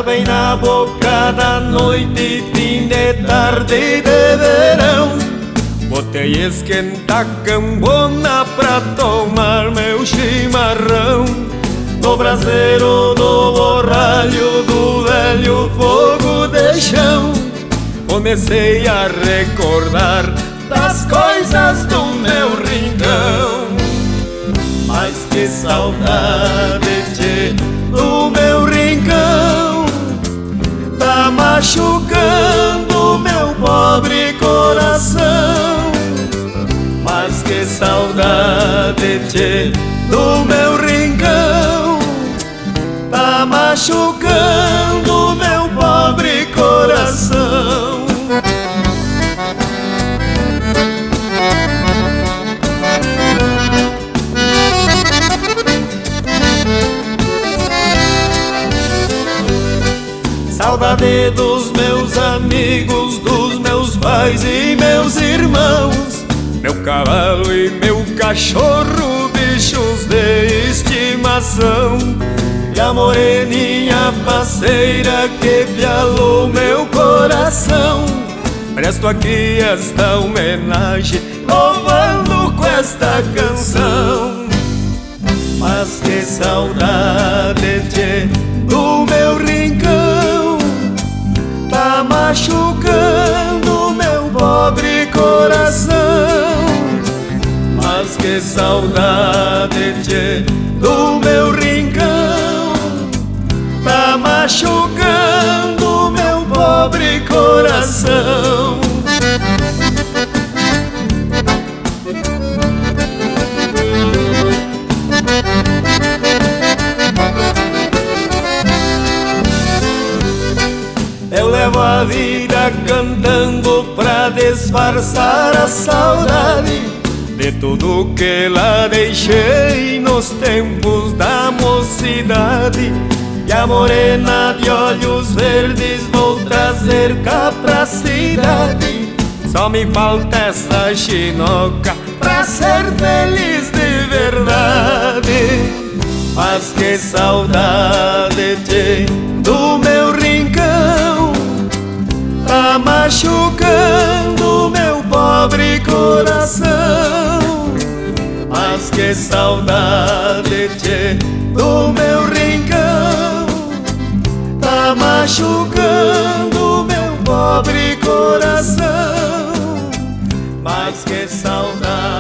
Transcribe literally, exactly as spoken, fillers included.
bem na boca da noite, fim de tarde de verão. Botei esquentar cambona pra tomar meu chimarrão no braseiro do borralho do velho fogo de chão. Comecei a recordar das coisas do meu rincão. Mas que saudade, tchê, do meu rincão. Tá machucando meu pobre coração. Mas que saudade, tchê, do meu rincão. Tá machucando meu pobre coração. Saudade dos meus amigos, dos meus pais e meus irmãos, meu cavalo e meu cachorro, bichos de estimação. E a moreninha parceira que pialou meu coração. Presto aqui esta homenagem, louvando com esta canção. Mas que saudade, tchê, do meu rincão. Tá machucando meu pobre coração. Mas que saudade, tchê, do meu rincão. Tá machucando meu pobre coração. Eu levo a vida cantando pra disfarçar a saudade de tudo que lá deixei nos tempos da mocidade. E a morena de olhos verdes vou trazer cá pra cidade. Só me falta essa chinoca pra ser feliz de verdade. Mas que saudade, tchê, do meu rincão. Tá machucando meu pobre coração. Mas que saudade, tchê, do meu rincão. Tá machucando meu pobre coração. Mas que saudade.